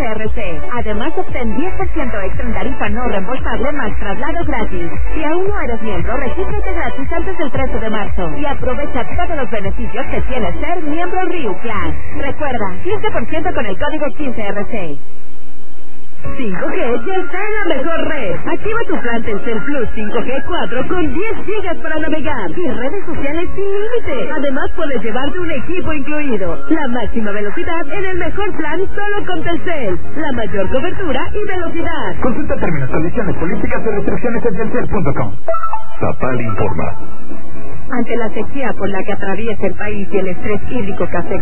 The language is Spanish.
15RC. Además, obtén 10% extra en tarifa no reembolsable más traslado gratis. Si aún no eres miembro, regístrate gratis antes del 13 de marzo y aprovecha todos los beneficios que tiene ser miembro Riu Class. Recuerda, 15% con el código 15RC. 5G ya está en la mejor red. Activa tu plan Telcel Plus 5G 4 con 10 gigas para navegar y redes sociales sin límite. Además puedes llevarte un equipo incluido. La máxima velocidad en el mejor plan solo con Telcel. La mayor cobertura y velocidad. Consulta términos, condiciones, políticas y restricciones en telcel.com. Zapal informa. Ante la sequía por la que atraviesa el país y el estrés hídrico que afecta